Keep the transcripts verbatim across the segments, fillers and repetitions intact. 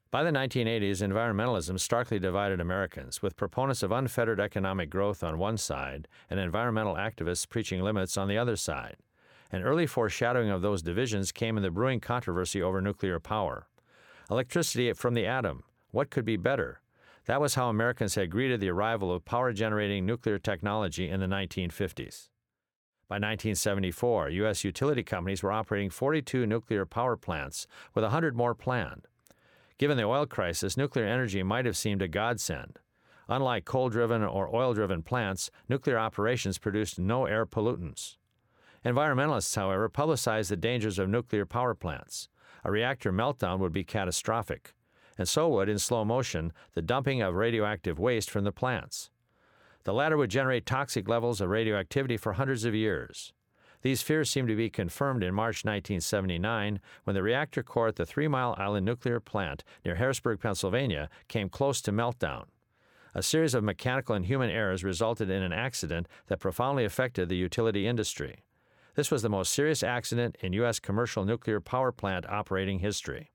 By the nineteen eighties, environmentalism starkly divided Americans, with proponents of unfettered economic growth on one side and environmental activists preaching limits on the other side. An early foreshadowing of those divisions came in the brewing controversy over nuclear power. Electricity from the atom. What could be better? That was how Americans had greeted the arrival of power-generating nuclear technology in the nineteen fifties. By nineteen seventy-four, U S utility companies were operating forty-two nuclear power plants, with one hundred more planned. Given the oil crisis, nuclear energy might have seemed a godsend. Unlike coal-driven or oil-driven plants, nuclear operations produced no air pollutants. Environmentalists, however, publicized the dangers of nuclear power plants. A reactor meltdown would be catastrophic, and so would, in slow motion, the dumping of radioactive waste from the plants. The latter would generate toxic levels of radioactivity for hundreds of years. These fears seemed to be confirmed in March nineteen seventy-nine when the reactor core at the Three Mile Island nuclear plant near Harrisburg, Pennsylvania, came close to meltdown. A series of mechanical and human errors resulted in an accident that profoundly affected the utility industry. This was the most serious accident in U S commercial nuclear power plant operating history.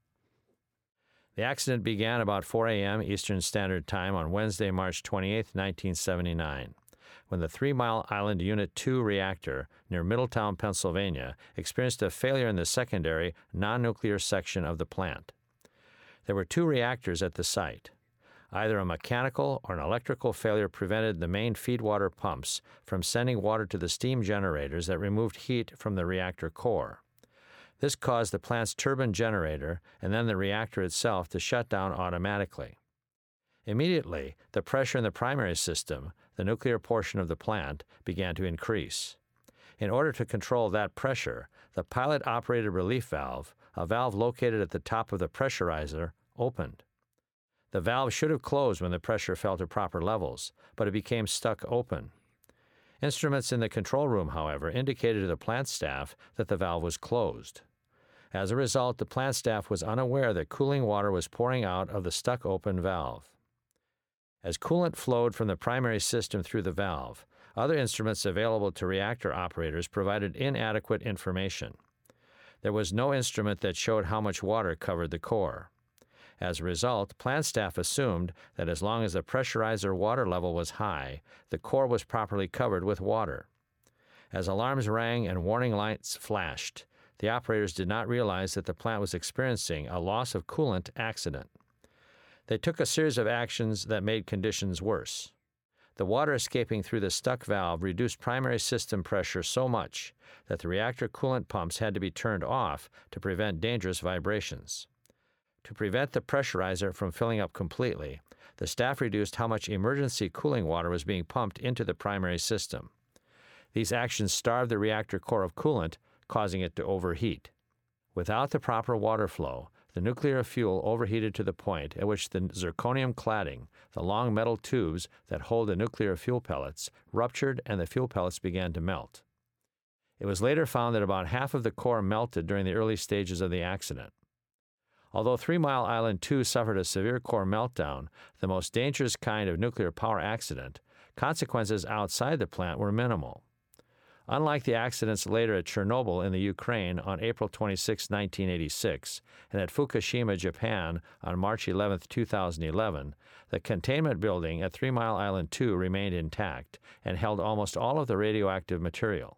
The accident began about four a.m. Eastern Standard Time on Wednesday, March twenty-eighth, nineteen seventy-nine. When the Three Mile Island Unit two reactor near Middletown, Pennsylvania, experienced a failure in the secondary, non-nuclear section of the plant. There were two reactors at the site. Either a mechanical or an electrical failure prevented the main feedwater pumps from sending water to the steam generators that removed heat from the reactor core. This caused the plant's turbine generator and then the reactor itself to shut down automatically. Immediately, the pressure in the primary system, the nuclear portion of the plant, began to increase. In order to control that pressure, the pilot-operated relief valve, a valve located at the top of the pressurizer, opened. The valve should have closed when the pressure fell to proper levels, but it became stuck open. Instruments in the control room, however, indicated to the plant staff that the valve was closed. As a result, the plant staff was unaware that cooling water was pouring out of the stuck-open valve. As coolant flowed from the primary system through the valve, other instruments available to reactor operators provided inadequate information. There was no instrument that showed how much water covered the core. As a result, plant staff assumed that as long as the pressurizer water level was high, the core was properly covered with water. As alarms rang and warning lights flashed, the operators did not realize that the plant was experiencing a loss of coolant accident. They took a series of actions that made conditions worse. The water escaping through the stuck valve reduced primary system pressure so much that the reactor coolant pumps had to be turned off to prevent dangerous vibrations. To prevent the pressurizer from filling up completely, the staff reduced how much emergency cooling water was being pumped into the primary system. These actions starved the reactor core of coolant, causing it to overheat. Without the proper water flow, the nuclear fuel overheated to the point at which the zirconium cladding, the long metal tubes that hold the nuclear fuel pellets, ruptured and the fuel pellets began to melt. It was later found that about half of the core melted during the early stages of the accident. Although Three Mile Island two suffered a severe core meltdown, the most dangerous kind of nuclear power accident, consequences outside the plant were minimal. Unlike the accidents later at Chernobyl in the Ukraine on April twenty-sixth, nineteen eighty-six, and at Fukushima, Japan on March eleventh, two thousand eleven, the containment building at Three Mile Island two remained intact and held almost all of the radioactive material.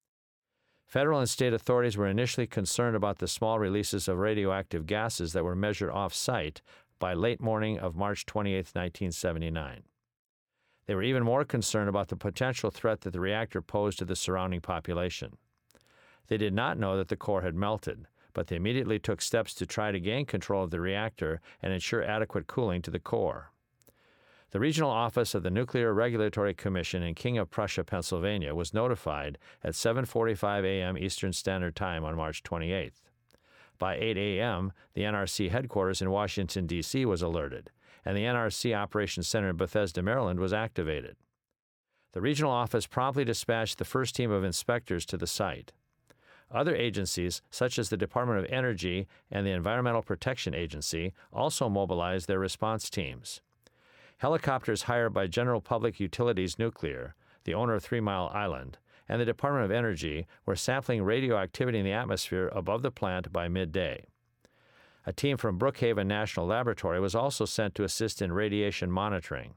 Federal and state authorities were initially concerned about the small releases of radioactive gases that were measured off-site by late morning of March twenty-eighth, nineteen seventy-nine. They were even more concerned about the potential threat that the reactor posed to the surrounding population. They did not know that the core had melted, but they immediately took steps to try to gain control of the reactor and ensure adequate cooling to the core. The regional office of the Nuclear Regulatory Commission in King of Prussia, Pennsylvania, was notified at seven forty-five a.m. Eastern Standard Time on March twenty-eighth. By eight a.m., the N R C headquarters in Washington, D C was alerted, and the N R C Operations Center in Bethesda, Maryland was activated. The regional office promptly dispatched the first team of inspectors to the site. Other agencies, such as the Department of Energy and the Environmental Protection Agency, also mobilized their response teams. Helicopters hired by General Public Utilities Nuclear, the owner of Three Mile Island, and the Department of Energy were sampling radioactivity in the atmosphere above the plant by midday. A team from Brookhaven National Laboratory was also sent to assist in radiation monitoring.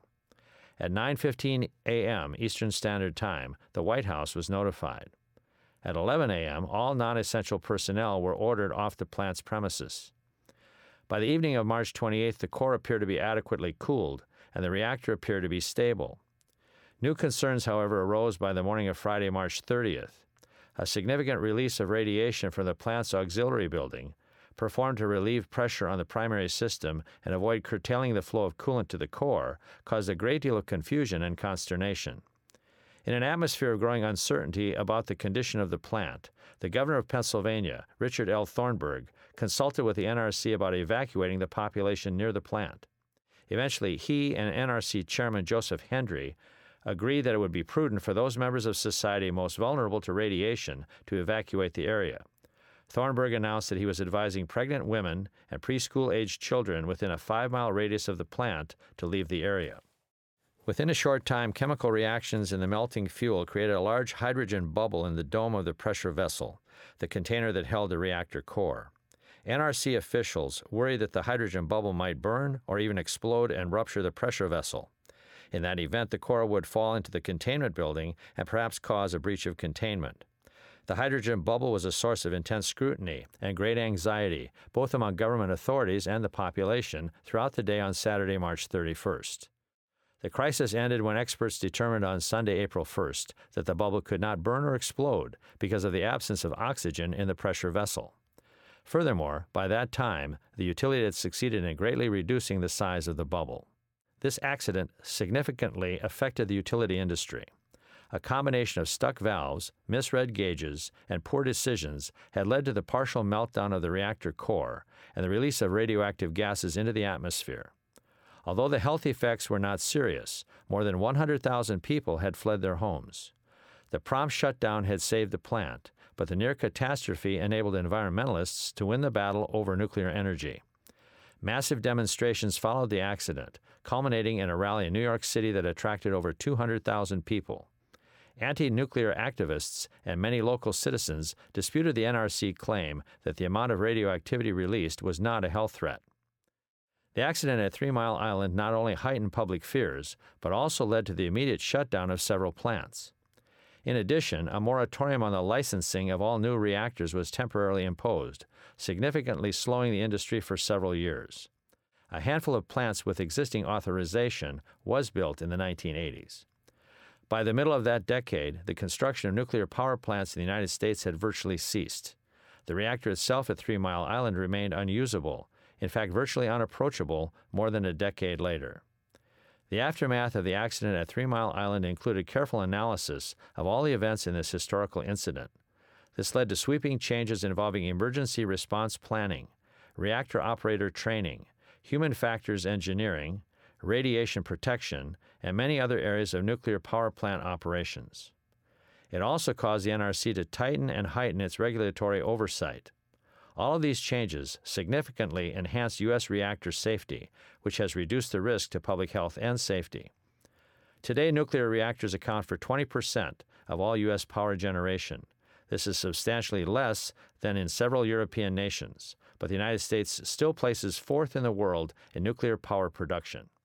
At nine fifteen a.m. Eastern Standard Time, the White House was notified. At eleven a.m., all non-essential personnel were ordered off the plant's premises. By the evening of March twenty-eighth, the core appeared to be adequately cooled, and the reactor appeared to be stable. New concerns, however, arose by the morning of Friday, March thirtieth. A significant release of radiation from the plant's auxiliary building, performed to relieve pressure on the primary system and avoid curtailing the flow of coolant to the core, caused a great deal of confusion and consternation. In an atmosphere of growing uncertainty about the condition of the plant, the governor of Pennsylvania, Richard L. Thornburgh, consulted with the N R C about evacuating the population near the plant. Eventually, he and N R C Chairman Joseph Hendry agreed that it would be prudent for those members of society most vulnerable to radiation to evacuate the area. Thornburgh announced that he was advising pregnant women and preschool-aged children within a five-mile radius of the plant to leave the area. Within a short time, chemical reactions in the melting fuel created a large hydrogen bubble in the dome of the pressure vessel, the container that held the reactor core. N R C officials worried that the hydrogen bubble might burn or even explode and rupture the pressure vessel. In that event, the core would fall into the containment building and perhaps cause a breach of containment. The hydrogen bubble was a source of intense scrutiny and great anxiety, both among government authorities and the population, throughout the day on Saturday, March thirty-first. The crisis ended when experts determined on Sunday, April first, that the bubble could not burn or explode because of the absence of oxygen in the pressure vessel. Furthermore, by that time, the utility had succeeded in greatly reducing the size of the bubble. This accident significantly affected the utility industry. A combination of stuck valves, misread gauges, and poor decisions had led to the partial meltdown of the reactor core and the release of radioactive gases into the atmosphere. Although the health effects were not serious, more than one hundred thousand people had fled their homes. The prompt shutdown had saved the plant, but the near catastrophe enabled environmentalists to win the battle over nuclear energy. Massive demonstrations followed the accident, culminating in a rally in New York City that attracted over two hundred thousand people. Anti-nuclear activists and many local citizens disputed the N R C claim that the amount of radioactivity released was not a health threat. The accident at Three Mile Island not only heightened public fears, but also led to the immediate shutdown of several plants. In addition, a moratorium on the licensing of all new reactors was temporarily imposed, significantly slowing the industry for several years. A handful of plants with existing authorization was built in the nineteen eighties. By the middle of that decade, the construction of nuclear power plants in the United States had virtually ceased. The reactor itself at Three Mile Island remained unusable, in fact virtually unapproachable, more than a decade later. The aftermath of the accident at Three Mile Island included careful analysis of all the events in this historical incident. This led to sweeping changes involving emergency response planning, reactor operator training, human factors engineering, radiation protection, and many other areas of nuclear power plant operations. It also caused the N R C to tighten and heighten its regulatory oversight. All of these changes significantly enhanced U S reactor safety, which has reduced the risk to public health and safety. Today, nuclear reactors account for twenty percent of all U S power generation. This is substantially less than in several European nations, but the United States still places fourth in the world in nuclear power production.